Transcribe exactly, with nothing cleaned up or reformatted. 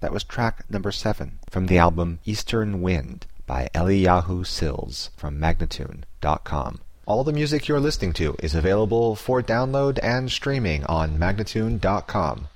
That was track number seven from the album Eastern Wind by Eliyahu Sills from Magnatune dot com. All the music you're listening to is available for download and streaming on Magnatune dot com.